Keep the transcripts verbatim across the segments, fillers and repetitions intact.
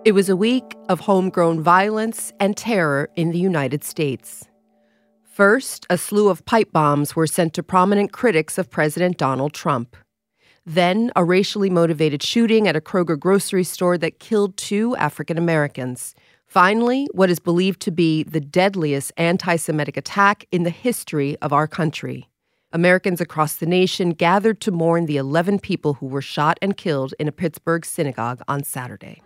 It was a week of homegrown violence and terror in the United States. First, a slew of pipe bombs were sent to prominent critics of President Donald Trump. Then, a racially motivated shooting at a Kroger grocery store that killed two African Americans. Finally, what is believed to be the deadliest anti-Semitic attack in the history of our country. Americans across the nation gathered to mourn the eleven people who were shot and killed in a Pittsburgh synagogue on Saturday.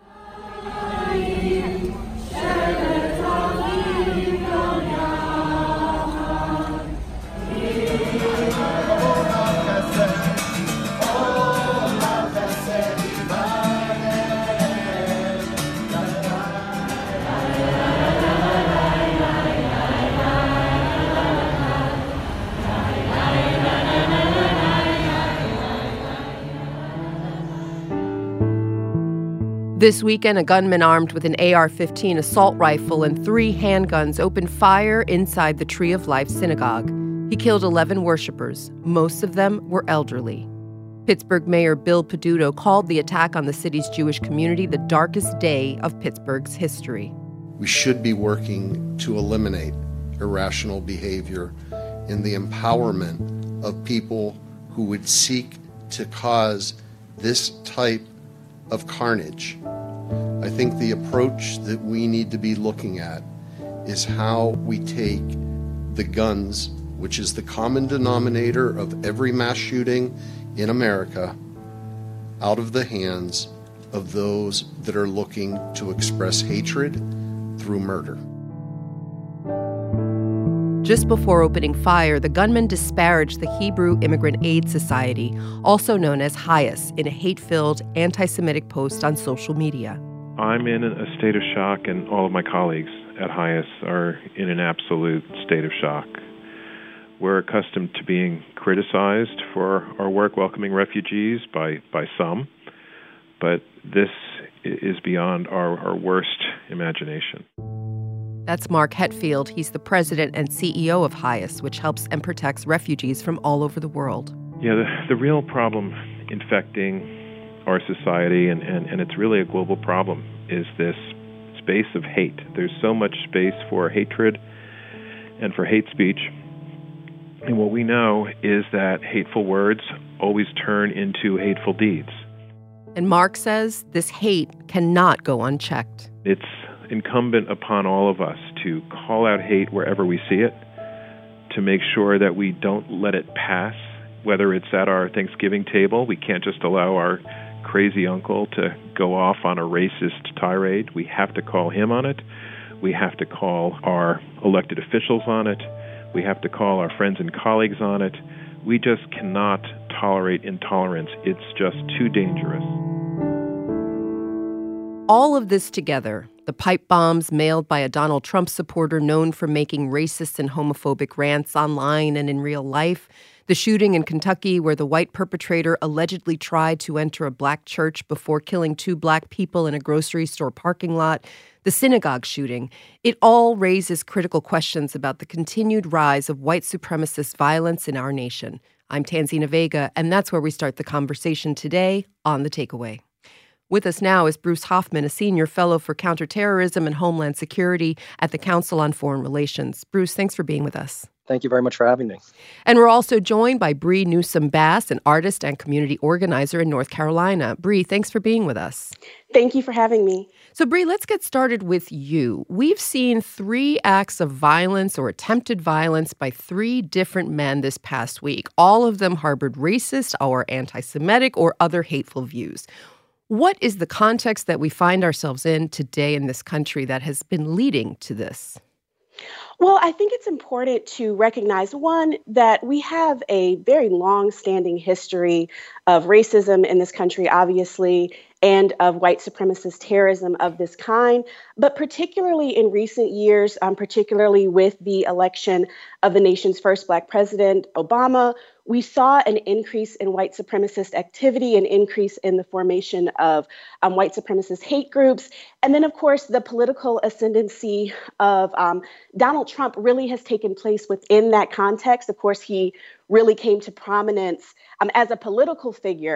This weekend, a gunman armed with an A R fifteen assault rifle and three handguns opened fire inside the Tree of Life synagogue. He killed eleven worshipers. Most of them were elderly. Pittsburgh Mayor Bill Peduto called the attack on the city's Jewish community the darkest day of Pittsburgh's history. We should be working to eliminate irrational behavior and the empowerment of people who would seek to cause this type of carnage. I think the approach that we need to be looking at is how we take the guns, which is the common denominator of every mass shooting in America, out of the hands of those that are looking to express hatred through murder. Just before opening fire, the gunman disparaged the Hebrew Immigrant Aid Society, also known as HIAS, in a hate-filled, anti-Semitic post on social media. I'm in a state of shock, and all of my colleagues at HIAS are in an absolute state of shock. We're accustomed to being criticized for our work welcoming refugees by, by some, but this is beyond our, our worst imagination. That's Mark Hetfield. He's the president and C E O of HIAS, which helps and protects refugees from all over the world. Yeah, the, the real problem infecting our society, and, and, and it's really a global problem, is this space of hate. There's so much space for hatred and for hate speech. And what we know is that hateful words always turn into hateful deeds. And Mark says this hate cannot go unchecked. It's incumbent upon all of us to call out hate wherever we see it, to make sure that we don't let it pass, whether it's at our Thanksgiving table. We can't just allow our crazy uncle to go off on a racist tirade. We have to call him on it. We have to call our elected officials on it. We have to call our friends and colleagues on it. We just cannot tolerate intolerance. It's just too dangerous. All of this together, the pipe bombs mailed by a Donald Trump supporter known for making racist and homophobic rants online and in real life, the shooting in Kentucky where the white perpetrator allegedly tried to enter a black church before killing two black people in a grocery store parking lot, the synagogue shooting, it all raises critical questions about the continued rise of white supremacist violence in our nation. I'm Tanzina Vega, and that's where we start the conversation today on The Takeaway. With us now is Bruce Hoffman, a senior fellow for counterterrorism and homeland security at the Council on Foreign Relations. Bruce, thanks for being with us. Thank you very much for having me. And we're also joined by Bree Newsome Bass, an artist and community organizer in North Carolina. Bree, thanks for being with us. Thank you for having me. So, Bree, let's get started with you. We've seen three acts of violence or attempted violence by three different men this past week. All of them harbored racist or anti-Semitic or other hateful views. What is the context that we find ourselves in today in this country that has been leading to this? Well, I think it's important to recognize, one, that we have a very long-standing history of racism in this country, obviously, and of white supremacist terrorism of this kind. But particularly in recent years, um, particularly with the election of the nation's first Black president, Obama, we saw an increase in white supremacist activity, an increase in the formation of um, white supremacist hate groups. And then, of course, the political ascendancy of um, Donald Trump really has taken place within that context. Of course, he really came to prominence um, as a political figure.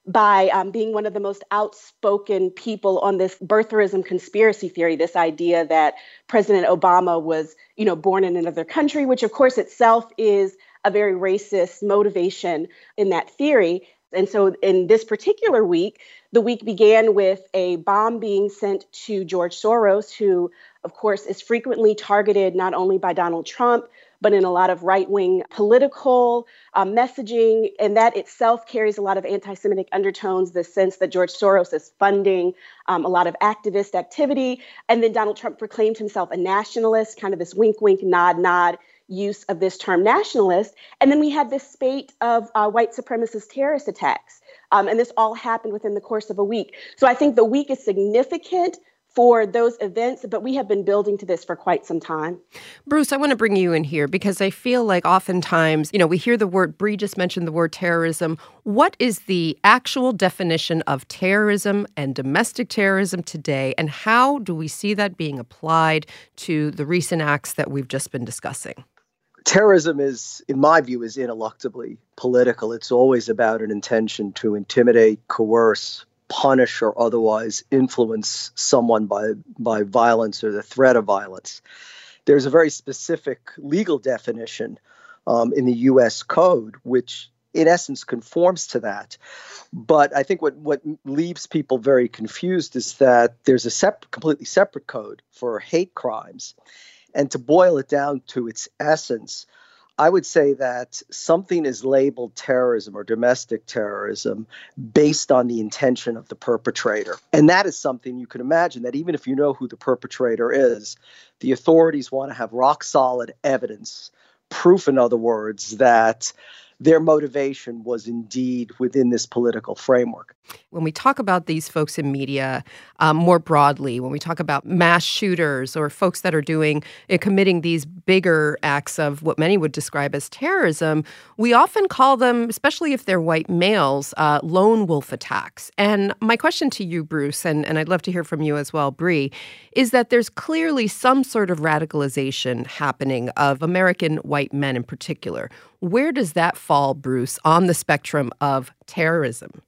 by um, being one of the most outspoken people on this birtherism conspiracy theory, this idea that President Obama was, you know, born in another country, which of course itself is a very racist motivation in that theory. And so in this particular week, the week began with a bomb being sent to George Soros, who, of course, is frequently targeted not only by Donald Trump, but in a lot of right-wing political uh, messaging. And that itself carries a lot of anti-Semitic undertones, the sense that George Soros is funding um, a lot of activist activity. And then Donald Trump proclaimed himself a nationalist, kind of this wink, wink, nod, nod use of this term nationalist. And then we had this spate of uh, white supremacist terrorist attacks. Um, and this all happened within the course of a week. So I think the week is significant for those events, but we have been building to this for quite some time. Bruce, I want to bring you in here because I feel like oftentimes, you know, we hear the word, Bree just mentioned the word terrorism. What is the actual definition of terrorism and domestic terrorism today, and how do we see that being applied to the recent acts that we've just been discussing? Terrorism is, in my view, is ineluctably political. It's always about an intention to intimidate, coerce, punish, or otherwise influence someone by, by violence or the threat of violence. There's a very specific legal definition um, in the U S Code, which in essence conforms to that. But I think what, what leaves people very confused is that there's a separate, completely separate code for hate crimes. And to boil it down to its essence, I would say that something is labeled terrorism or domestic terrorism based on the intention of the perpetrator. And that is something you can imagine that even if you know who the perpetrator is, the authorities want to have rock solid evidence, proof, in other words, that their motivation was indeed within this political framework. When we talk about these folks in media um, more broadly, when we talk about mass shooters or folks that are doing, uh, committing these bigger acts of what many would describe as terrorism, we often call them, especially if they're white males, uh, lone wolf attacks. And my question to you, Bruce, and, and I'd love to hear from you as well, Bree, is that there's clearly some sort of radicalization happening of American white men in particular. Where does that fall, Bruce, on the spectrum of terrorism?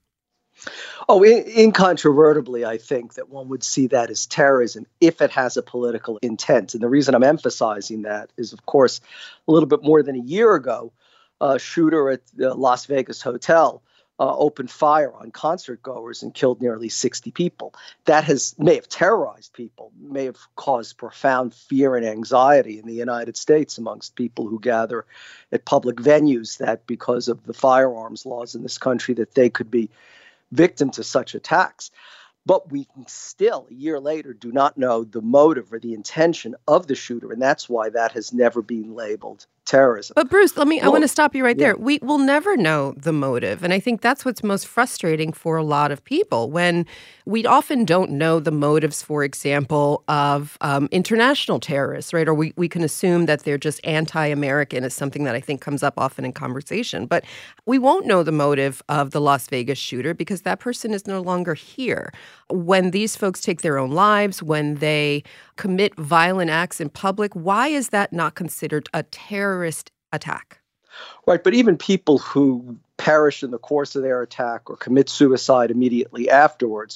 Oh, in- incontrovertibly, I think that one would see that as terrorism if it has a political intent. And the reason I'm emphasizing that is, of course, a little bit more than a year ago, a shooter at the Las Vegas hotel uh, opened fire on concert goers and killed nearly sixty people. That has may have terrorized people, may have caused profound fear and anxiety in the United States amongst people who gather at public venues, that because of the firearms laws in this country, that they could be victim to such attacks. But we still, a year later, do not know the motive or the intention of the shooter. And that's why that has never been labeled terrorism. But Bruce, let me, well, I want to stop you right yeah. there. We will never know the motive. And I think that's what's most frustrating for a lot of people, when we often don't know the motives, for example, of um, international terrorists, right? Or we, we can assume that they're just anti-American is something that I think comes up often in conversation. But we won't know the motive of the Las Vegas shooter because that person is no longer here. When these folks take their own lives, when they commit violent acts in public, why is that not considered a terrorist attack? Right, but even people who perish in the course of their attack or commit suicide immediately afterwards,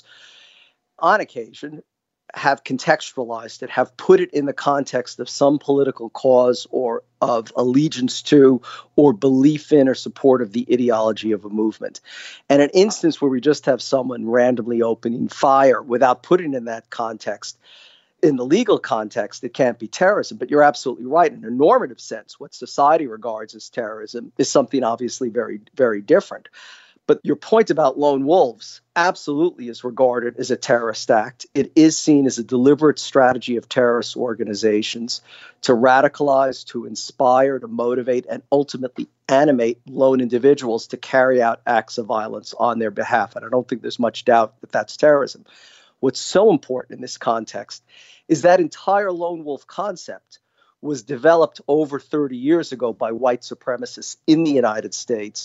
on occasion, have contextualized it, have put it in the context of some political cause or of allegiance to or belief in or support of the ideology of a movement. And an instance where we just have someone randomly opening fire without putting in that context, in the legal context, it can't be terrorism. But you're absolutely right. In a normative sense, what society regards as terrorism is something obviously very, very different. But your point about lone wolves absolutely is regarded as a terrorist act. It is seen as a deliberate strategy of terrorist organizations to radicalize, to inspire, to motivate, and ultimately animate lone individuals to carry out acts of violence on their behalf. And I don't think there's much doubt that that's terrorism. What's so important in this context is that entire lone wolf concept was developed over thirty years ago by white supremacists in the United States.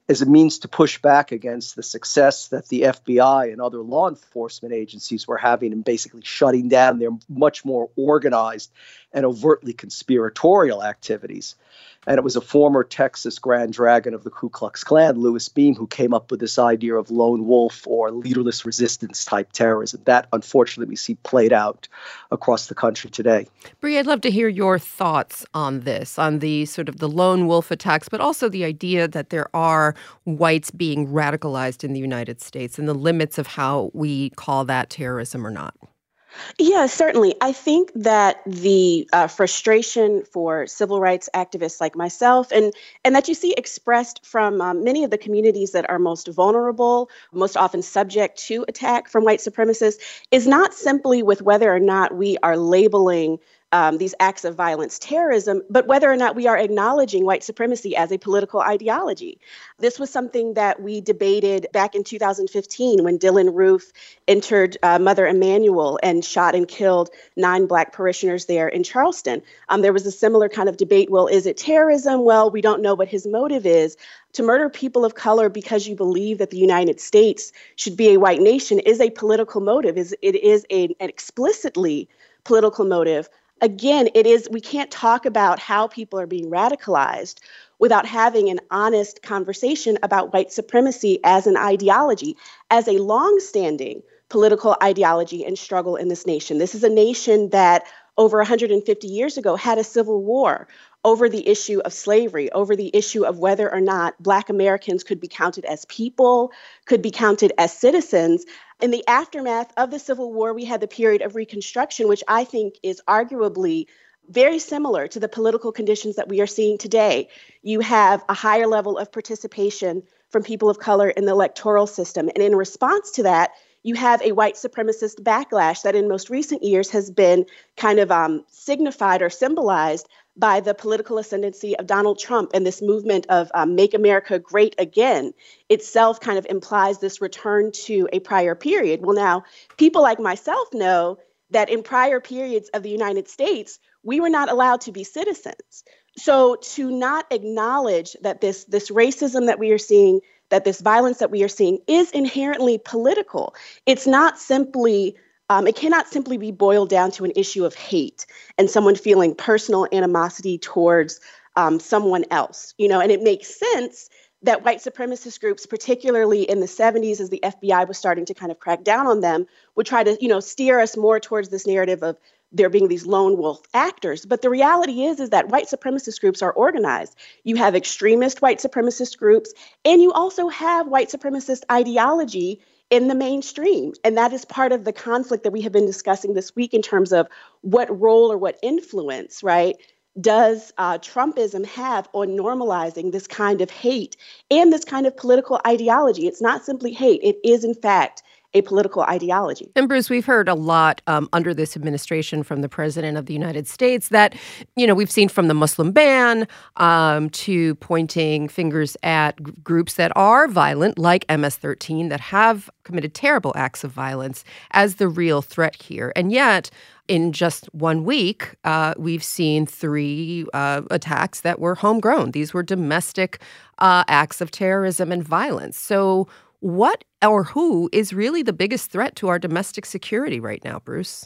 as a means to push back against the success that the F B I and other law enforcement agencies were having in basically shutting down their much more organized and overtly conspiratorial activities. And it was a former Texas Grand Dragon of the Ku Klux Klan, Louis Beam, who came up with this idea of lone wolf or leaderless resistance type terrorism. That, unfortunately, we see played out across the country today. Bree, I'd love to hear your thoughts on this, on the sort of the lone wolf attacks, but also the idea that there are whites being radicalized in the United States and the limits of how we call that terrorism or not. Yeah, certainly. I think that the uh, frustration for civil rights activists like myself, and and that you see expressed from um, many of the communities that are most vulnerable, most often subject to attack from white supremacists, is not simply with whether or not we are labeling Um, these acts of violence terrorism, but whether or not we are acknowledging white supremacy as a political ideology. This was something that we debated back in two thousand fifteen when Dylan Roof entered uh, Mother Emanuel and shot and killed nine Black parishioners there in Charleston. Um, there was a similar kind of debate. Well, is it terrorism? Well, we don't know what his motive is. To murder people of color because you believe that the United States should be a white nation is a political motive. Is It is a, an explicitly political motive. Again, it is, we can't talk about how people are being radicalized without having an honest conversation about white supremacy as an ideology, as a longstanding political ideology and struggle in this nation. This is a nation that over one hundred fifty years ago had a civil war over the issue of slavery, over the issue of whether or not Black Americans could be counted as people, could be counted as citizens. In the aftermath of the Civil War, we had the period of Reconstruction, which I think is arguably very similar to the political conditions that we are seeing today. You have a higher level of participation from people of color in the electoral system. And in response to that, you have a white supremacist backlash that in most recent years has been kind of um, signified or symbolized by the political ascendancy of Donald Trump and this movement of um, Make America Great Again itself kind of implies this return to a prior period. Well, now, people like myself know that in prior periods of the United States, we were not allowed to be citizens. So to not acknowledge that this, this racism that we are seeing, that this violence that we are seeing is inherently political. It's not simply Um, it cannot simply be boiled down to an issue of hate and someone feeling personal animosity towards um, someone else, you know, and it makes sense that white supremacist groups, particularly in the seventies, as the F B I was starting to kind of crack down on them, would try to, you know, steer us more towards this narrative of there being these lone wolf actors. But the reality is, is that white supremacist groups are organized. You have extremist white supremacist groups, and you also have white supremacist ideology in the mainstream. And that is part of the conflict that we have been discussing this week in terms of what role or what influence, right, does uh, Trumpism have on normalizing this kind of hate and this kind of political ideology. It's not simply hate. It is, in fact, a political ideology. And Bruce, we've heard a lot um, under this administration from the president of the United States that, you know, we've seen from the Muslim ban um, to pointing fingers at g- groups that are violent, like M S thirteen, that have committed terrible acts of violence as the real threat here. And yet, in just one week, uh, we've seen three uh, attacks that were homegrown. These were domestic uh, acts of terrorism and violence. So what or who is really the biggest threat to our domestic security right now, Bruce?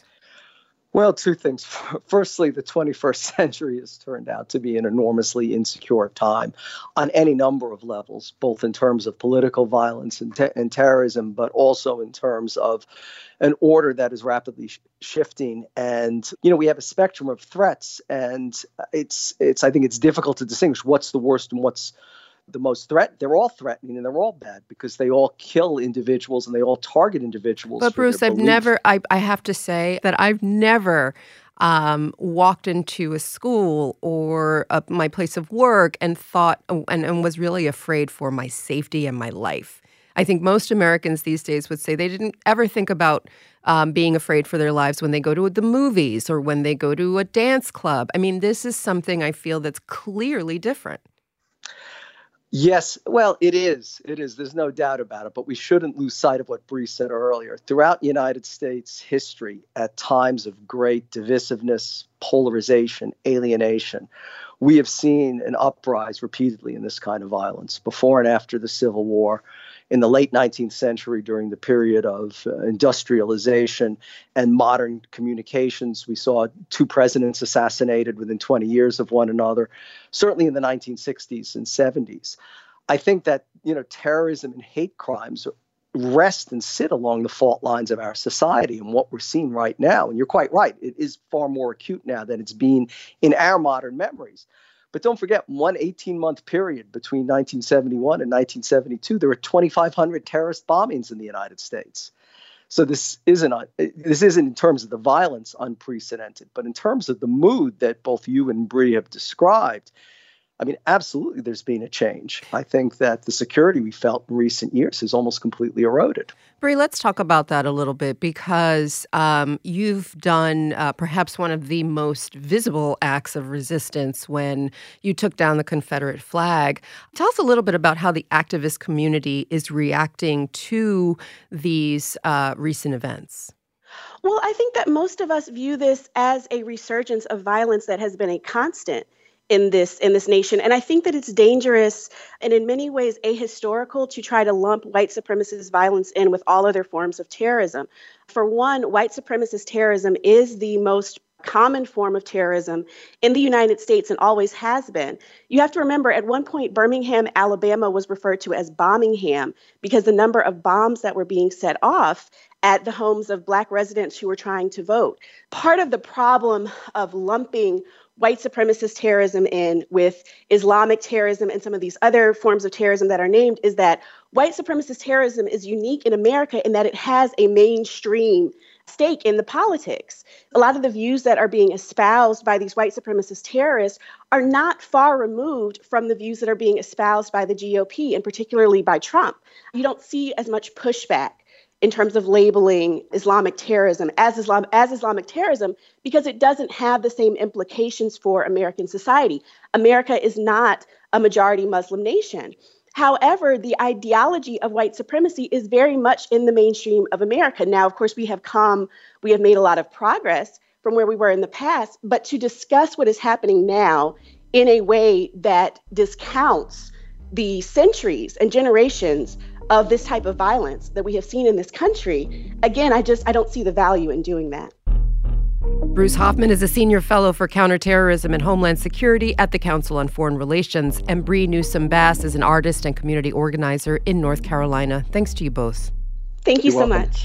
Well, two things. Firstly, the twenty-first century has turned out to be an enormously insecure time on any number of levels, both in terms of political violence and, te- and terrorism, but also in terms of an order that is rapidly sh- shifting. And, you know, we have a spectrum of threats, and it's, it's, I think it's difficult to distinguish what's the worst and what's the most threat. They're all threatening and they're all bad because they all kill individuals and they all target individuals. But Bruce, I've belief. never, I, I have to say that I've never um, walked into a school or a, my place of work and thought and, and was really afraid for my safety and my life. I think most Americans these days would say they didn't ever think about um, being afraid for their lives when they go to the movies or when they go to a dance club. I mean, this is something I feel that's clearly different. Yes, well, it is. It is. There's no doubt about it. But we shouldn't lose sight of what Bree said earlier. Throughout United States history, at times of great divisiveness, polarization, alienation, we have seen an uprise repeatedly in this kind of violence before and after the Civil War. In the late nineteenth century, during the period of uh, industrialization and modern communications, we saw two presidents assassinated within twenty years of one another, certainly in the nineteen sixties and seventies. I think that, you know, terrorism and hate crimes rest and sit along the fault lines of our society and what we're seeing right now. And you're quite right. It is far more acute now than it's been in our modern memories. But don't forget, one eighteen-month period between nineteen seventy-one and nineteen seventy-two, there were twenty-five hundred terrorist bombings in the United States. So this isn't this isn't in terms of the violence unprecedented, but in terms of the mood that both you and Bree have described. I mean, absolutely, there's been a change. I think that the security we felt in recent years has almost completely eroded. Bree, let's talk about that a little bit, because um, you've done uh, perhaps one of the most visible acts of resistance when you took down the Confederate flag. Tell us a little bit about how the activist community is reacting to these uh, recent events. Well, I think that most of us view this as a resurgence of violence that has been a constant in this in this nation. And I think that it's dangerous and in many ways ahistorical to try to lump white supremacist violence in with all other forms of terrorism. For one, white supremacist terrorism is the most common form of terrorism in the United States and always has been. You have to remember, at one point, Birmingham, Alabama was referred to as Bombingham because the number of bombs that were being set off at the homes of Black residents who were trying to vote. Part of the problem of lumping white supremacist terrorism in with Islamic terrorism and some of these other forms of terrorism that are named is that white supremacist terrorism is unique in America in that it has a mainstream stake in the politics. A lot of the views that are being espoused by these white supremacist terrorists are not far removed from the views that are being espoused by the G O P and particularly by Trump. You don't see as much pushback in terms of labeling Islamic terrorism as Islam as Islamic terrorism because it doesn't have the same implications for American society. America is not a majority Muslim nation. However, the ideology of white supremacy is very much in the mainstream of America. Now, of course, we have come, we have made a lot of progress from where we were in the past, but to discuss what is happening now in a way that discounts the centuries and generations of this type of violence that we have seen in this country, again, I just, I don't see the value in doing that. Bruce Hoffman is a senior fellow for counterterrorism and homeland security at the Council on Foreign Relations, and Bree Newsome Bass is an artist and community organizer in North Carolina. Thanks to you both. Thank you You're so welcome. much.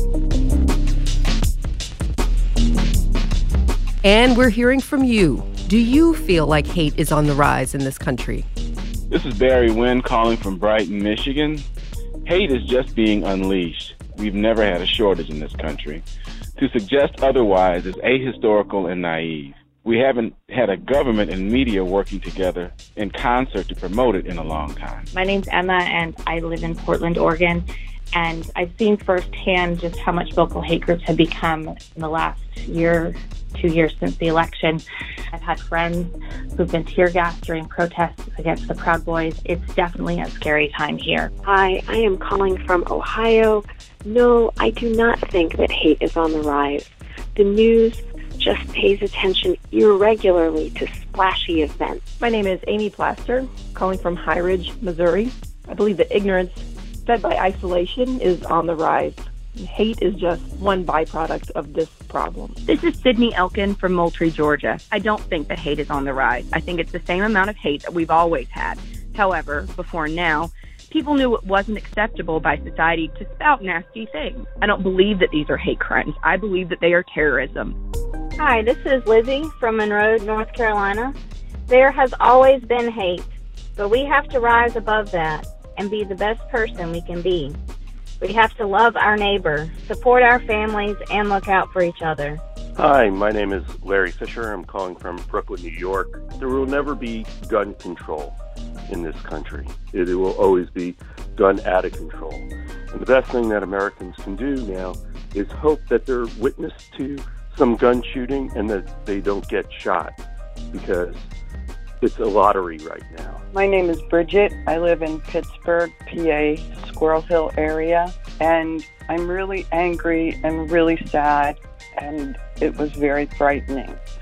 And we're hearing from you. Do you feel like hate is on the rise in this country? This is Barry Wynn calling from Brighton, Michigan. Hate is just being unleashed. We've never had a shortage in this country. To suggest otherwise is ahistorical and naive. We haven't had a government and media working together in concert to promote it in a long time. My name's Emma, and I live in Portland, Oregon. And I've seen firsthand just how much vocal hate groups have become in the last year, two years since the election. I've had friends who've been tear gassed during protests against the Proud Boys. It's definitely a scary time here. Hi, I am calling from Ohio. No, I do not think that hate is on the rise. The news just pays attention irregularly to splashy events. My name is Amy Plaster, calling from High Ridge, Missouri. I believe that ignorance fed by isolation is on the rise. Hate is just one byproduct of this problem. This is Sydney Elkin from Moultrie, Georgia. I don't think that hate is on the rise. I think it's the same amount of hate that we've always had. However, before now, people knew it wasn't acceptable by society to spout nasty things. I don't believe that these are hate crimes. I believe that they are terrorism. Hi, this is Lizzie from Monroe, North Carolina. There has always been hate, but we have to rise above that and be the best person we can be. We have to love our neighbor, support our families, and look out for each other. Hi, my name is Larry Fisher. I'm calling from Brooklyn, New York. There will never be gun control in this country. It, it will always be gun out of control. And the best thing that Americans can do now is hope that they're witness to some gun shooting and that they don't get shot, because it's a lottery right now. My name is Bridget. I live in Pittsburgh, P A, Squirrel Hill area, and I'm really angry and really sad, and it was very frightening.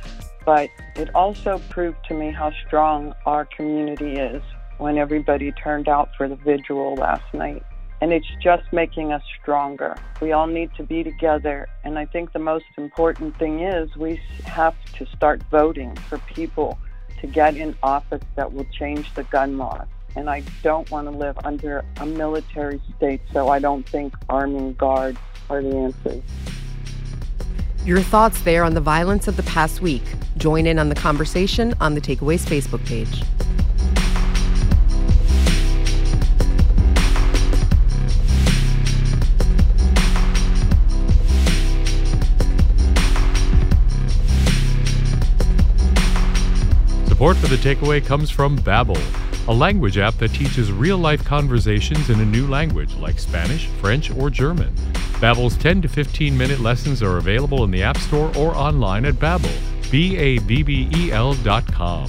but it also proved to me how strong our community is when everybody turned out for the vigil last night. And it's just making us stronger. We all need to be together. And I think the most important thing is we have to start voting for people to get in office that will change the gun laws. And I don't want to live under a military state, so I don't think arming guards are the answer. Your thoughts there on the violence of the past week. Join in on the conversation on the Takeaways Facebook page. Support for The Takeaway comes from Babbel, a language app that teaches real-life conversations in a new language like Spanish, French, or German. Babbel's ten to fifteen minute lessons are available in the App Store or online at Babbel, B A B B E L dot com.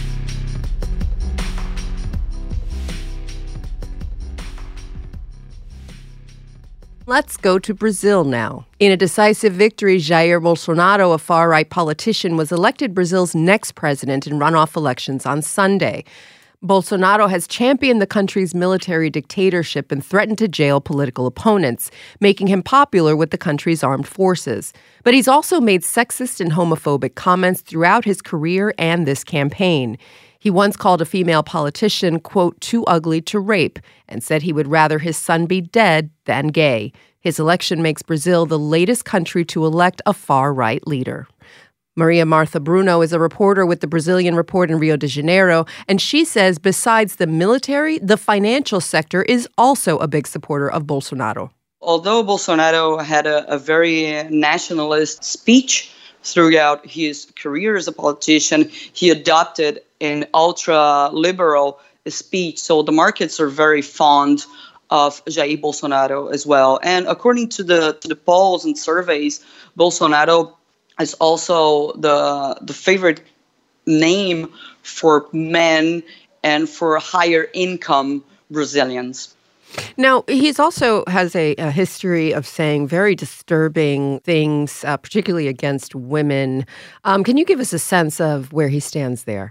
Let's go to Brazil now. In a decisive victory, Jair Bolsonaro, a far-right politician, was elected Brazil's next president in runoff elections on Sunday. Bolsonaro has championed the country's military dictatorship and threatened to jail political opponents, making him popular with the country's armed forces. But he's also made sexist and homophobic comments throughout his career and this campaign. He once called a female politician, quote, too ugly to rape, and said he would rather his son be dead than gay. His election makes Brazil the latest country to elect a far-right leader. Maria Martha Bruno is a reporter with the Brazilian Report in Rio de Janeiro, and she says besides the military, the financial sector is also a big supporter of Bolsonaro. Although Bolsonaro had a, a very nationalist speech throughout his career as a politician, he adopted an ultra-liberal speech. So the markets are very fond of Jair Bolsonaro as well. And according to the to the polls and surveys, Bolsonaro is also the the favorite name for men and for higher income Brazilians. Now, he's also has a, a history of saying very disturbing things, uh, particularly against women. Um, can you give us a sense of where he stands there?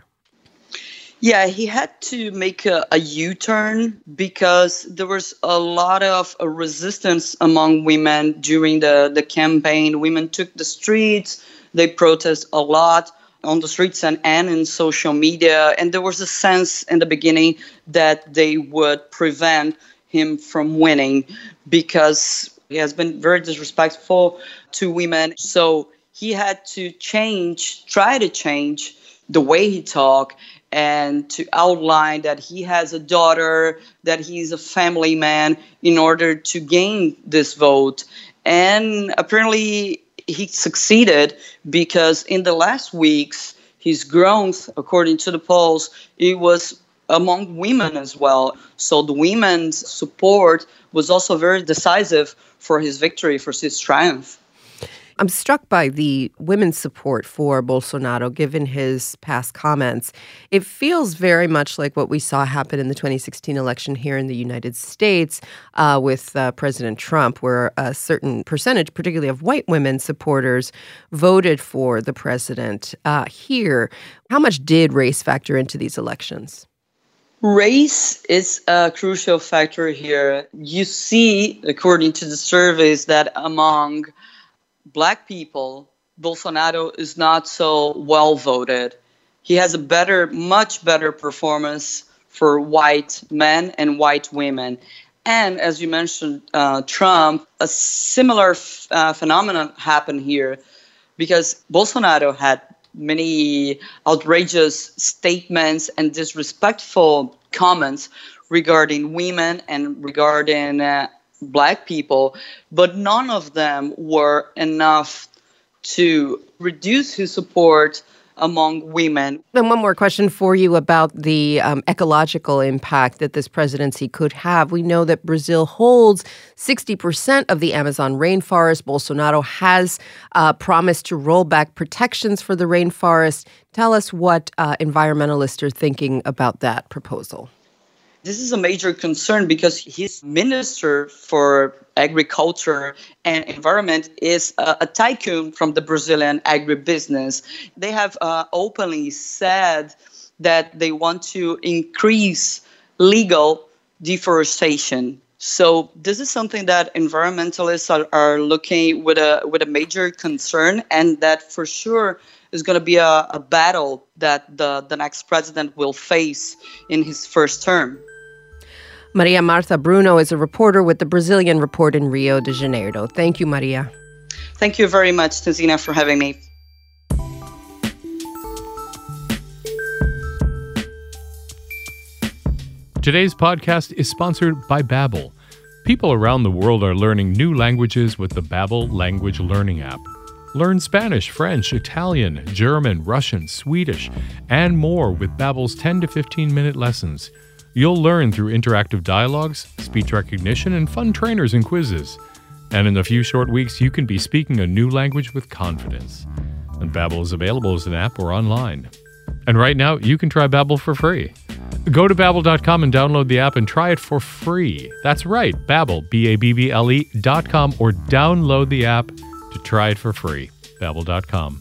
Yeah, he had to make a, a U-turn because there was a lot of uh, resistance among women during the, the campaign. Women took the streets, they protested a lot on the streets and, and in social media. And there was a sense in the beginning that they would prevent him from winning because he has been very disrespectful to women. So he had to change, try to change the way he talked and to outline that he has a daughter, that he's a family man in order to gain this vote. And apparently he succeeded because in the last weeks, his growth, according to the polls, it was among women as well. So the women's support was also very decisive for his victory, for his triumph. I'm struck by the women's support for Bolsonaro, given his past comments. It feels very much like what we saw happen in the twenty sixteen election here in the United States uh, with uh, President Trump, where a certain percentage, particularly of white women supporters, voted for the president. Uh, here, how much did race factor into these elections? Race is a crucial factor here. You see, according to the surveys, that among Black people, Bolsonaro is not so well voted. He has a better, much better performance for white men and white women. And as you mentioned, uh, Trump, a similar f- uh, phenomenon happened here because Bolsonaro had many outrageous statements and disrespectful comments regarding women and regarding uh, Black people, but none of them were enough to reduce his support among women. And one more question for you about the um, ecological impact that this presidency could have. We know that Brazil holds sixty percent of the Amazon rainforest. Bolsonaro has uh, promised to roll back protections for the rainforest. Tell us what uh, environmentalists are thinking about that proposal. This is a major concern because his minister for agriculture and environment is a, a tycoon from the Brazilian agribusiness. They have uh, openly said that they want to increase legal deforestation. So this is something that environmentalists are, are looking with a with a major concern, and that for sure is going to be a, a battle that the, the next president will face in his first term. Maria Martha Bruno is a reporter with the Brazilian Report in Rio de Janeiro. Thank you, Maria. Thank you very much, Tanzina, for having me. Today's podcast is sponsored by Babbel. People around the world are learning new languages with the Babbel language learning app. Learn Spanish, French, Italian, German, Russian, Swedish, and more with Babbel's ten to fifteen minute lessons. You'll learn through interactive dialogues, speech recognition, and fun trainers and quizzes. And in a few short weeks, you can be speaking a new language with confidence. And Babbel is available as an app or online. And right now, you can try Babbel for free. Go to Babbel dot com and download the app and try it for free. That's right, Babbel, B A B B L E dot com, or download the app to try it for free. Babbel dot com.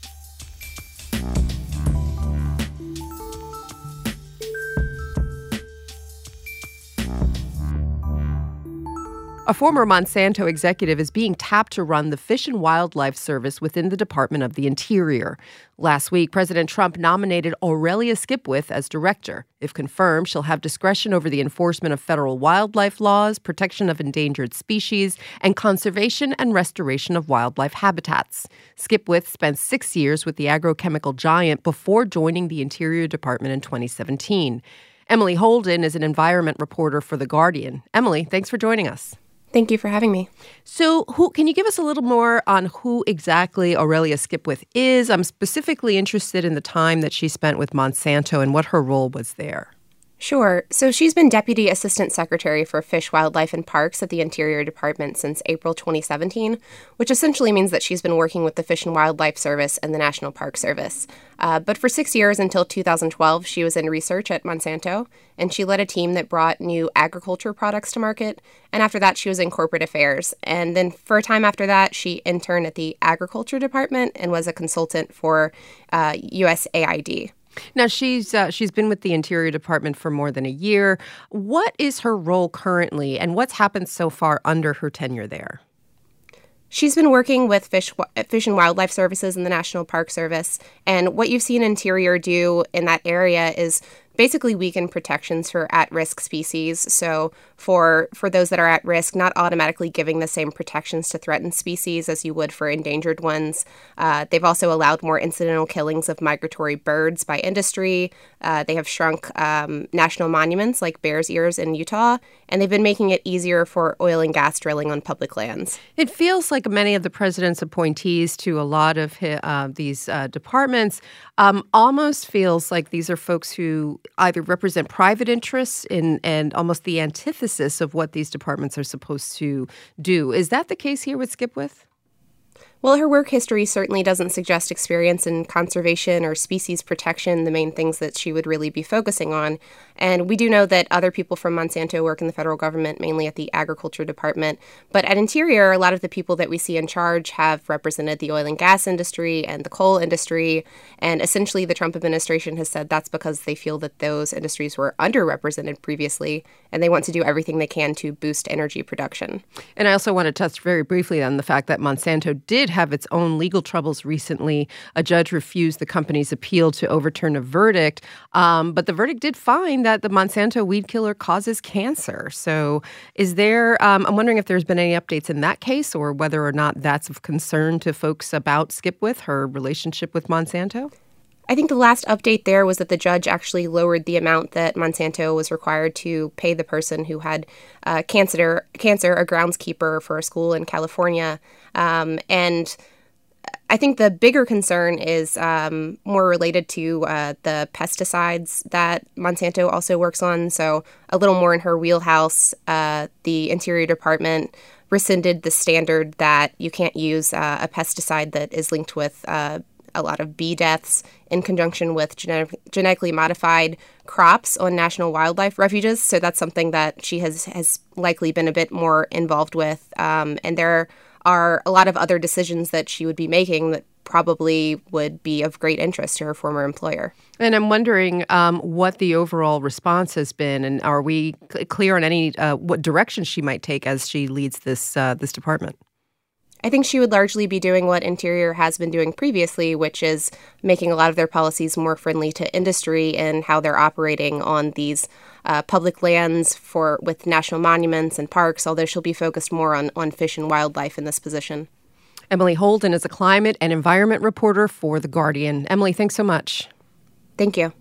A former Monsanto executive is being tapped to run the Fish and Wildlife Service within the Department of the Interior. Last week, President Trump nominated Aurelia Skipwith as director. If confirmed, she'll have discretion over the enforcement of federal wildlife laws, protection of endangered species, and conservation and restoration of wildlife habitats. Skipwith spent six years with the agrochemical giant before joining the Interior Department in twenty seventeen. Emily Holden is an environment reporter for The Guardian. Emily, thanks for joining us. Thank you for having me. So who can you give us a little more on who exactly Aurelia Skipwith is? I'm specifically interested in the time that she spent with Monsanto and what her role was there. Sure. So she's been Deputy Assistant Secretary for Fish, Wildlife, and Parks at the Interior Department since April twenty seventeen, which essentially means that she's been working with the Fish and Wildlife Service and the National Park Service. Uh, but for six years until two thousand twelve, she was in research at Monsanto, and she led a team that brought new agriculture products to market. And after that, she was in corporate affairs. And then for a time after that, she interned at the Agriculture Department and was a consultant for uh, U S A I D. Now, she's uh, she's been with the Interior Department for more than a year. What is her role currently, and what's happened so far under her tenure there? She's been working with Fish, Fish and Wildlife Services and the National Park Service, and what you've seen Interior do in that area is basically weaken protections for at-risk species. So for for those that are at risk, not automatically giving the same protections to threatened species as you would for endangered ones. Uh, they've also allowed more incidental killings of migratory birds by industry. Uh, they have shrunk um, national monuments like Bears Ears in Utah, and they've been making it easier for oil and gas drilling on public lands. It feels like many of the president's appointees to a lot of his, uh, these uh, departments um, almost feels like these are folks who either represent private interests in, and almost the antithesis of what these departments are supposed to do. Is that the case here with Skipwith? Well, her work history certainly doesn't suggest experience in conservation or species protection, the main things that she would really be focusing on. And we do know that other people from Monsanto work in the federal government, mainly at the Agriculture Department. But at Interior, a lot of the people that we see in charge have represented the oil and gas industry and the coal industry. And essentially, the Trump administration has said that's because they feel that those industries were underrepresented previously, and they want to do everything they can to boost energy production. And I also want to touch very briefly on the fact that Monsanto did have its own legal troubles recently. A judge refused the company's appeal to overturn a verdict, um, but the verdict did find that the Monsanto weed killer causes cancer. So is there, um, I'm wondering if there's been any updates in that case or whether or not that's of concern to folks about Skipwith, her relationship with Monsanto? I think the last update there was that the judge actually lowered the amount that Monsanto was required to pay the person who had uh, cancer, cancer, a groundskeeper for a school in California. Um, and I think the bigger concern is um, more related to uh, the pesticides that Monsanto also works on. So a little more in her wheelhouse, uh, the Interior Department rescinded the standard that you can't use uh, a pesticide that is linked with uh, a lot of bee deaths in conjunction with genetic, genetically modified crops on national wildlife refuges. So that's something that she has, has likely been a bit more involved with. Um, and there are a lot of other decisions that she would be making that probably would be of great interest to her former employer. And I'm wondering um, what the overall response has been, and are we cl- clear on any uh, what direction she might take as she leads this uh, this department? I think she would largely be doing what Interior has been doing previously, which is making a lot of their policies more friendly to industry and how they're operating on these uh, public lands for with national monuments and parks, although she'll be focused more on, on fish and wildlife in this position. Emily Holden is a climate and environment reporter for The Guardian. Emily, thanks so much. Thank you.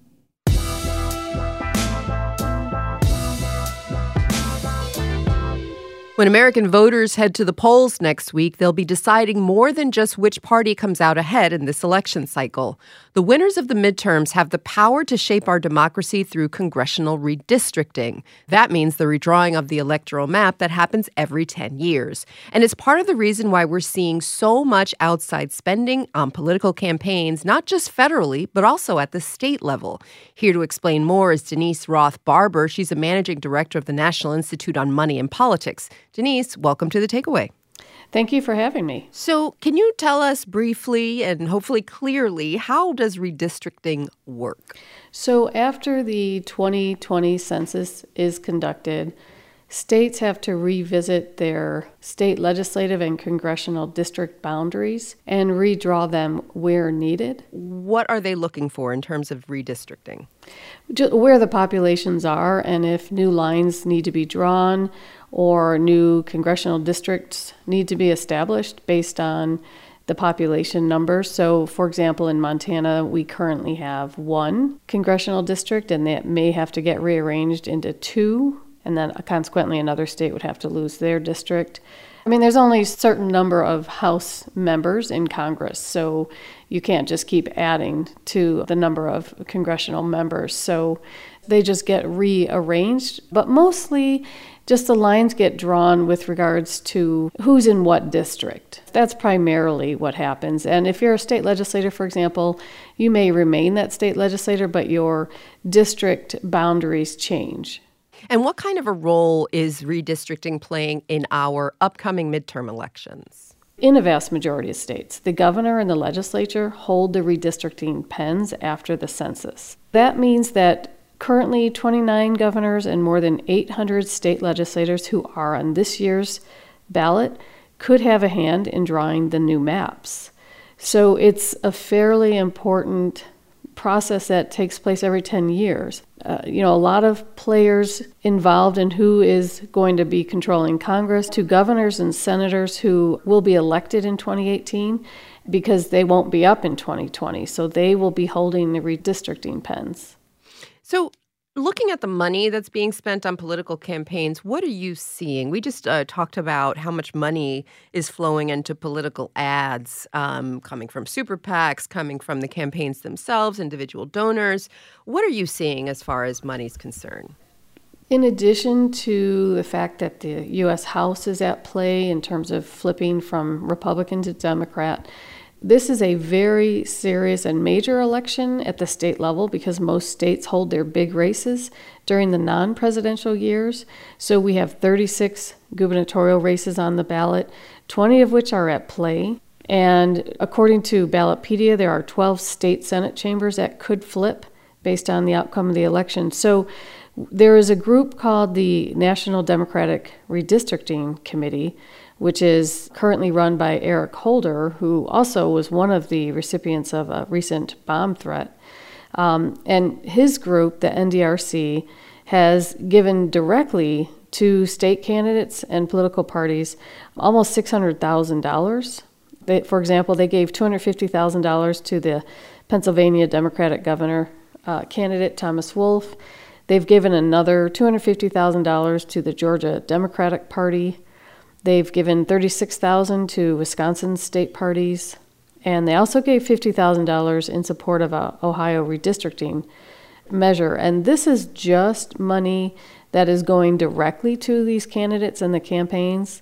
When American voters head to the polls next week, they'll be deciding more than just which party comes out ahead in this election cycle. The winners of the midterms have the power to shape our democracy through congressional redistricting. That means the redrawing of the electoral map that happens every ten years. And it's part of the reason why we're seeing so much outside spending on political campaigns, not just federally, but also at the state level. Here to explain more is Denise Roth-Barber. She's a managing director of the National Institute on Money and Politics. Denise, welcome to The Takeaway. Thank you for having me. So can you tell us briefly and hopefully clearly, how does redistricting work? So after the twenty twenty census is conducted, states have to revisit their state legislative and congressional district boundaries and redraw them where needed. What are they looking for in terms of redistricting? Just where the populations are and if new lines need to be drawn or new congressional districts need to be established based on the population numbers. So, for example, in Montana, we currently have one congressional district, and that may have to get rearranged into two, and then consequently another state would have to lose their district. I mean, there's only a certain number of House members in Congress, so you can't just keep adding to the number of congressional members. So they just get rearranged, but mostly just the lines get drawn with regards to who's in what district. That's primarily what happens. And if you're a state legislator, for example, you may remain that state legislator, but your district boundaries change. And what kind of a role is redistricting playing in our upcoming midterm elections? In a vast majority of states, the governor and the legislature hold the redistricting pens after the census. That means that currently twenty-nine governors and more than eight hundred state legislators who are on this year's ballot could have a hand in drawing the new maps. So it's a fairly important process that takes place every ten years. Uh, you know, a lot of players involved in who is going to be controlling Congress, to governors and senators who will be elected in twenty eighteen because they won't be up in twenty twenty. So they will be holding the redistricting pens. So looking at the money that's being spent on political campaigns, what are you seeing? We just uh, talked about how much money is flowing into political ads, um, coming from super PACs, coming from the campaigns themselves, individual donors. What are you seeing as far as money's concerned? In addition to the fact that the U S House is at play in terms of flipping from Republican to Democrat, this is a very serious and major election at the state level because most states hold their big races during the non-presidential years. So we have thirty-six gubernatorial races on the ballot, twenty of which are at play. And according to Ballotpedia, there are twelve state Senate chambers that could flip based on the outcome of the election. So there is a group called the National Democratic Redistricting Committee, which is currently run by Eric Holder, who also was one of the recipients of a recent bomb threat. Um, and his group, the N D R C, has given directly to state candidates and political parties almost six hundred thousand dollars. They, for example, they gave two hundred fifty thousand dollars to the Pennsylvania Democratic governor uh, candidate, Thomas Wolfe. They've given another two hundred fifty thousand dollars to the Georgia Democratic Party. They've given thirty-six thousand dollars to Wisconsin state parties, and they also gave fifty thousand dollars in support of a Ohio redistricting measure. And this is just money that is going directly to these candidates and the campaigns.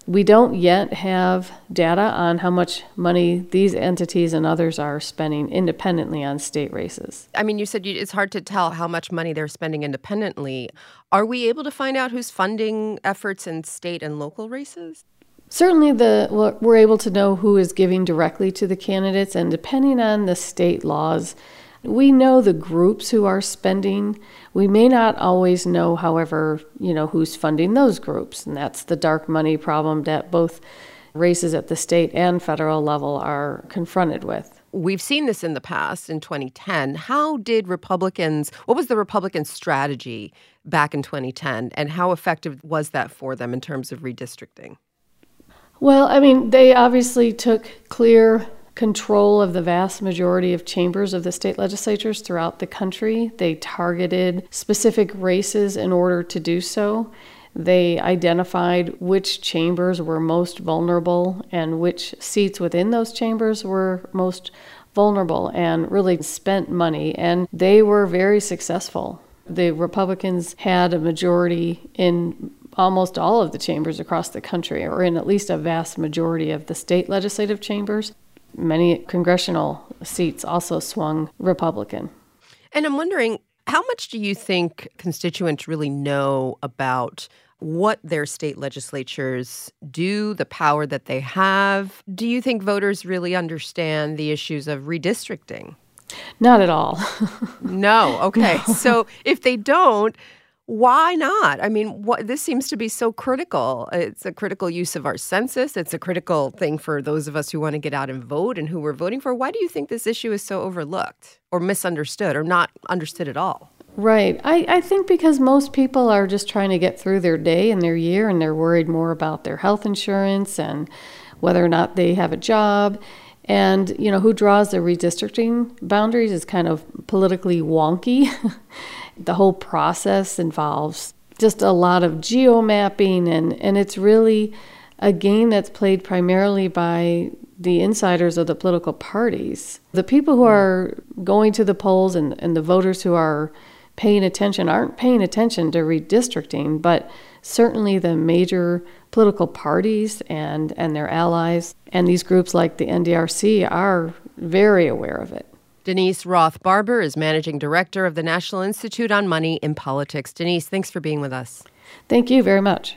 We don't yet have data on how much money these entities and others are spending independently on state races. I mean, you said you, it's hard to tell how much money they're spending independently. Are we able to find out who's funding efforts in state and local races? Certainly, the we're able to know who is giving directly to the candidates, and depending on the state laws, we know the groups who are spending. We may not always know, however, you know, who's funding those groups, and that's the dark money problem that both races at the state and federal level are confronted with. We've seen this in the past, in twenty ten. How did Republicans, what was the Republican strategy back in twenty ten, and how effective was that for them in terms of redistricting? Well, I mean, they obviously took clear control of the vast majority of chambers of the state legislatures throughout the country. They targeted specific races in order to do so. They identified which chambers were most vulnerable and which seats within those chambers were most vulnerable, and really spent money, and they were very successful. The Republicans had a majority in almost all of the chambers across the country, or in at least a vast majority of the state legislative chambers. Many congressional seats also swung Republican. And I'm wondering, how much do you think constituents really know about what their state legislatures do, the power that they have? Do you think voters really understand the issues of redistricting? Not at all. No. Okay. No. So if they don't, why not? I mean, what, this seems to be so critical. It's a critical use of our census. It's a critical thing for those of us who want to get out and vote and who we're voting for. Why do you think this issue is so overlooked or misunderstood or not understood at all? Right. I, I think because most people are just trying to get through their day and their year, and they're worried more about their health insurance and whether or not they have a job. And, you know, who draws the redistricting boundaries is kind of politically wonky. The whole process involves just a lot of geomapping, and, and it's really a game that's played primarily by the insiders of the political parties. The people who are going to the polls and, and the voters who are paying attention aren't paying attention to redistricting, but certainly the major political parties and, and their allies and these groups like the N D R C are very aware of it. Denise Roth-Barber is Managing Director of the National Institute on Money in Politics. Denise, thanks for being with us. Thank you very much.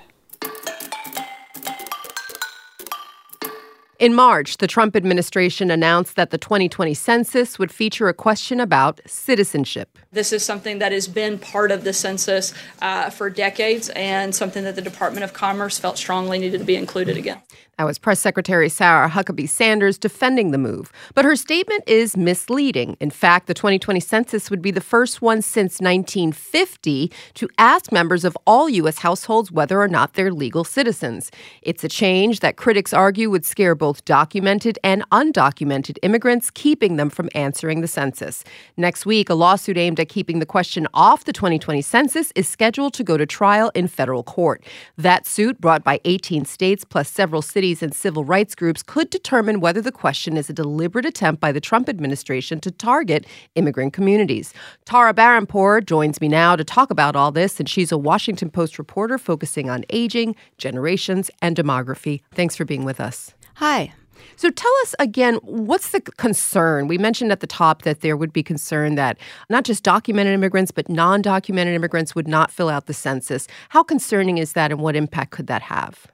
In March, the Trump administration announced that the twenty twenty census would feature a question about citizenship. This is something that has been part of the census uh, for decades, and something that the Department of Commerce felt strongly needed to be included again. That was Press Secretary Sarah Huckabee Sanders defending the move. But her statement is misleading. In fact, the twenty twenty census would be the first one since nineteen fifty to ask members of all U S households whether or not they're legal citizens. It's a change that critics argue would scare both documented and undocumented immigrants, keeping them from answering the census. Next week, a lawsuit aimed at keeping the question off the twenty twenty census is scheduled to go to trial in federal court. That suit, brought by eighteen states plus several cities and civil rights groups, could determine whether the question is a deliberate attempt by the Trump administration to target immigrant communities. Tara Barampour joins me now to talk about all this, and she's a Washington Post reporter focusing on aging, generations, and demography. Thanks for being with us. Hi. So tell us again, what's the concern? We mentioned at the top that there would be concern that not just documented immigrants, but non-documented immigrants would not fill out the census. How concerning is that, and what impact could that have?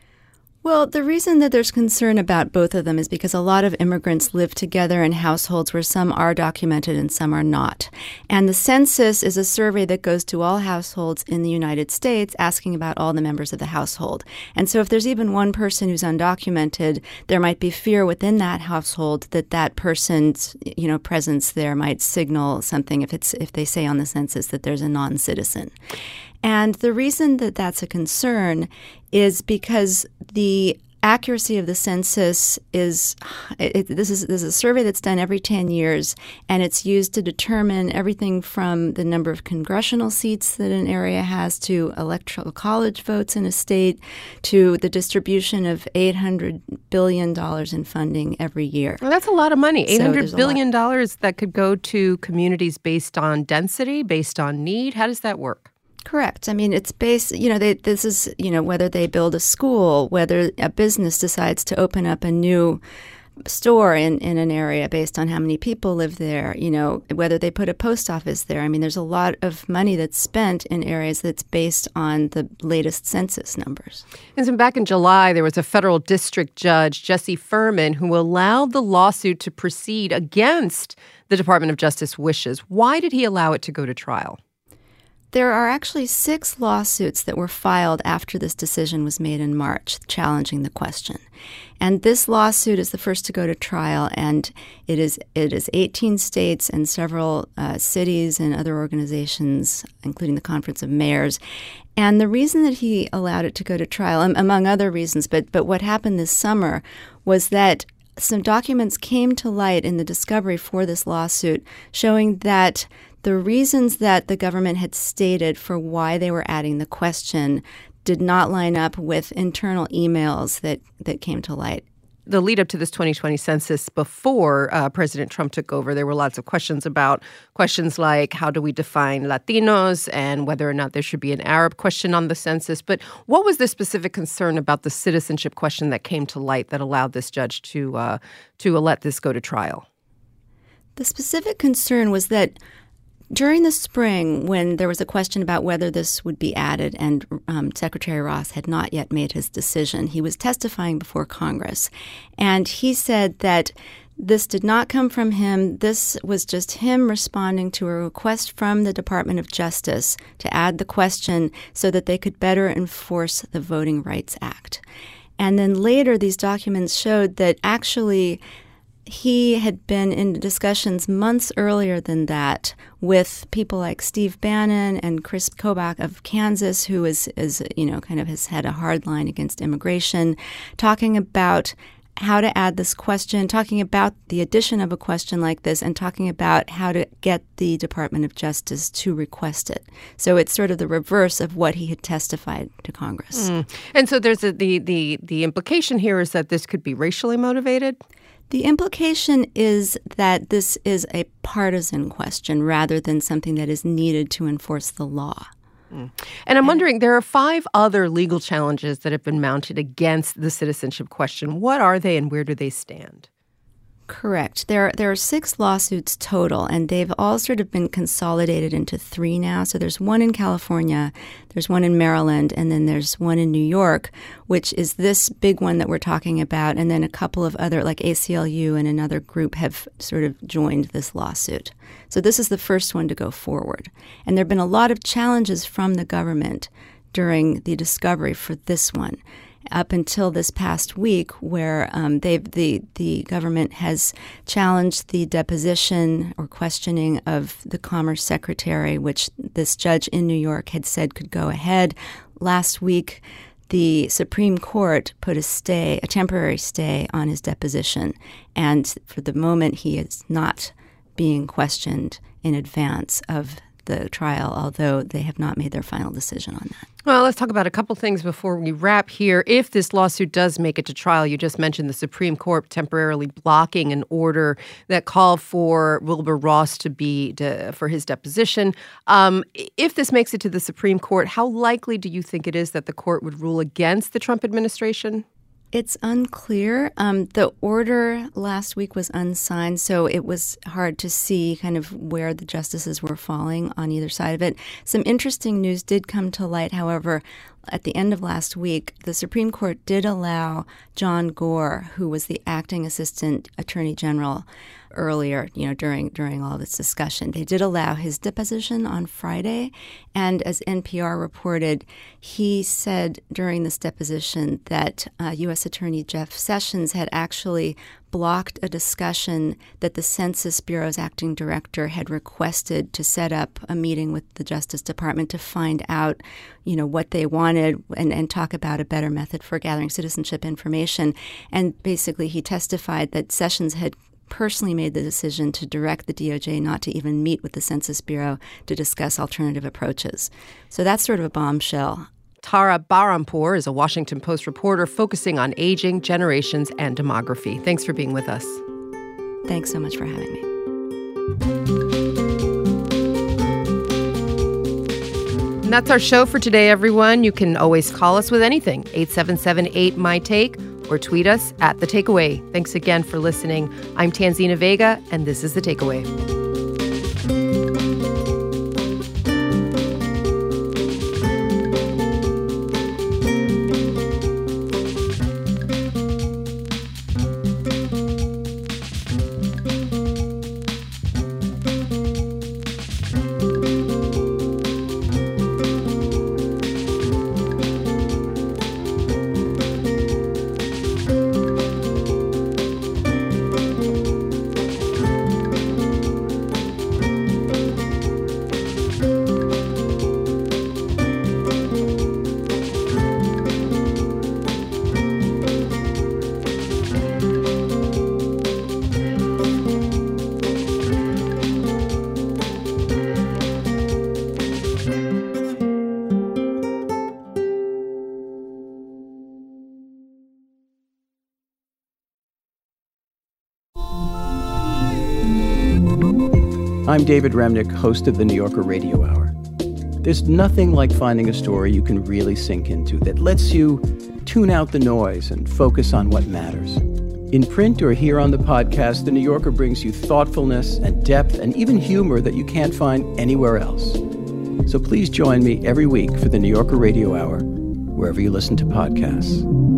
Well, the reason that there's concern about both of them is because a lot of immigrants live together in households where some are documented and some are not. And the census is a survey that goes to all households in the United States asking about all the members of the household. And so if there's even one person who's undocumented, there might be fear within that household that that person's, you know, presence there might signal something if it's if they say on the census that there's a non-citizen. And the reason that that's a concern is because the accuracy of the census is it, this is this is a survey that's done every ten years, and it's used to determine everything from the number of congressional seats that an area has to electoral college votes in a state to the distribution of eight hundred billion dollars in funding every year. Well, that's a lot of money. eight hundred so billion dollars that could go to communities based on density, based on need. How does that work? Correct. I mean, it's based, you know, they, this is, you know, whether they build a school, whether a business decides to open up a new store in, in an area based on how many people live there, you know, whether they put a post office there. I mean, there's a lot of money that's spent in areas that's based on the latest census numbers. And so back in July, there was a federal district judge, Jesse Furman, who allowed the lawsuit to proceed against the Department of Justice wishes. Why did he allow it to go to trial? There are actually six lawsuits that were filed after this decision was made in March, challenging the question. And this lawsuit is the first to go to trial, and it is it is eighteen states and several uh, cities and other organizations, including the Conference of Mayors. And the reason that he allowed it to go to trial, among other reasons, but but what happened this summer was that some documents came to light in the discovery for this lawsuit showing that the reasons that the government had stated for why they were adding the question did not line up with internal emails that, that came to light. The lead up to this twenty twenty census before uh, President Trump took over, there were lots of questions about questions like how do we define Latinos and whether or not there should be an Arab question on the census. But what was the specific concern about the citizenship question that came to light that allowed this judge to uh, to let this go to trial? The specific concern was that during the spring, when there was a question about whether this would be added, and um, Secretary Ross had not yet made his decision, he was testifying before Congress. And he said that this did not come from him. This was just him responding to a request from the Department of Justice to add the question so that they could better enforce the Voting Rights Act. And then later, these documents showed that actually he had been in discussions months earlier than that with people like Steve Bannon and Chris Kobach of Kansas, who is, is, you know, kind of has had a hard line against immigration, talking about how to add this question, talking about the addition of a question like this, and talking about how to get the Department of Justice to request it. So it's sort of the reverse of what he had testified to Congress. Mm. And so there's a, the, the, the implication here is that this could be racially motivated? The implication is that this is a partisan question rather than something that is needed to enforce the law. Mm. And I'm wondering, there are five other legal challenges that have been mounted against the citizenship question. What are they and where do they stand? Correct. There, there are six lawsuits total, and they've all sort of been consolidated into three now. So there's one in California, there's one in Maryland, and then there's one in New York, which is this big one that we're talking about. And then a couple of other, like A C L U and another group, have sort of joined this lawsuit. So this is the first one to go forward. And there have been a lot of challenges from the government during the discovery for this one, up until this past week, where um, they've the the government has challenged the deposition or questioning of the Commerce Secretary, which this judge in New York had said could go ahead. Last week, the Supreme Court put a stay, a temporary stay, on his deposition, and for the moment, he is not being questioned in advance of the trial, although they have not made their final decision on that. Well, let's talk about a couple things before we wrap here. If this lawsuit does make it to trial, you just mentioned the Supreme Court temporarily blocking an order that called for Wilbur Ross to be to, for his deposition. Um, if this makes it to the Supreme Court, how likely do you think it is that the court would rule against the Trump administration? It's unclear. Um, the order last week was unsigned, so it was hard to see kind of where the justices were falling on either side of it. Some interesting news did come to light, however. At the end of last week, the Supreme Court did allow John Gore, who was the acting assistant attorney general earlier, you know, during during all this discussion, they did allow his deposition on Friday. And as N P R reported, he said during this deposition that uh, U S Attorney Jeff Sessions had actually blocked a discussion that the Census Bureau's acting director had requested to set up a meeting with the Justice Department to find out, you know, what they wanted and, and talk about a better method for gathering citizenship information. And basically he testified that Sessions had personally made the decision to direct the D O J not to even meet with the Census Bureau to discuss alternative approaches. So that's sort of a bombshell. Tara Barrampur is a Washington Post reporter focusing on aging, generations, and demography. Thanks for being with us. Thanks so much for having me. And that's our show for today, everyone. You can always call us with anything, eight seven seven eight, M Y Take, or tweet us at The Takeaway. Thanks again for listening. I'm Tanzina Vega, and this is The Takeaway. I'm David Remnick, host of the New Yorker Radio Hour. There's nothing like finding a story you can really sink into that lets you tune out the noise and focus on what matters. In print or here on the podcast, The New Yorker brings you thoughtfulness and depth and even humor that you can't find anywhere else. So please join me every week for the New Yorker Radio Hour, wherever you listen to podcasts.